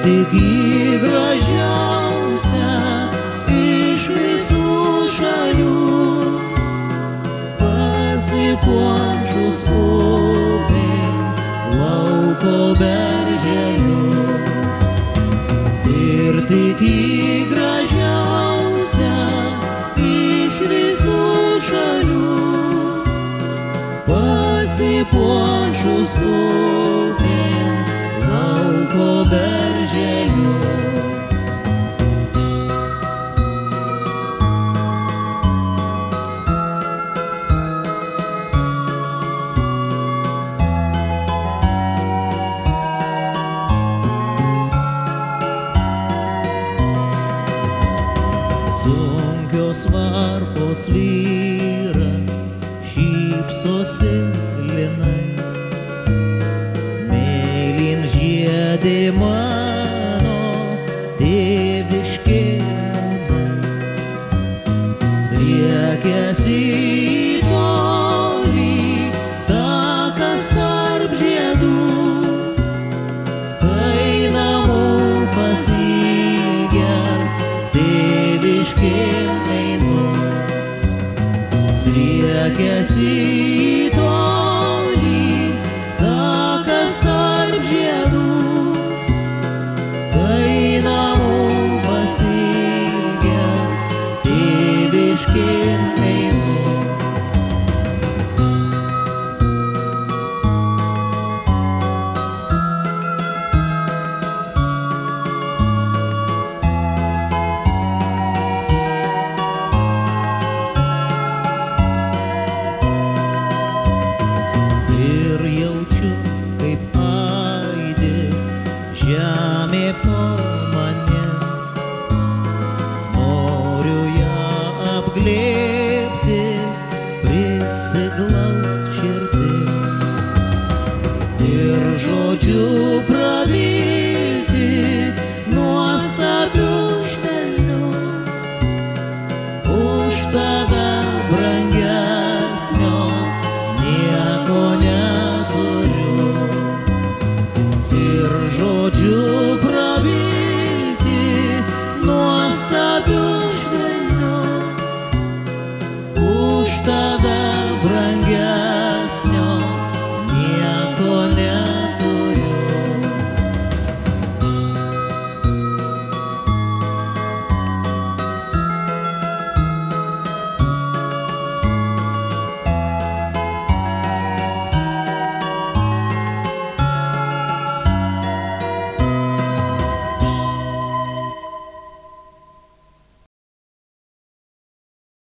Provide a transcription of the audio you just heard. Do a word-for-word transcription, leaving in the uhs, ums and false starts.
tik į gražiausią iš visų šalių pasipuošus upėm lauko berželiu. Ir tik į gražiausią iš visų šalių pasipuošus upėm lauko berželiu. Sunkios varpos vyra, šypsosi linai, mėlyn žiedė mano tėviškė namai. Driekiasi į tolį takas tarp žiedų, kai namų pasiilgęs tėviškėn einu. Driekiasi į tolį takas tarp žiedų, kai namų pasiilgęs tėviškėn einu. Ir jaučiu, kaip aidi žemė po mane, noriu ją apglėbti, prisiglaust širdį ir žodžiu prabilti.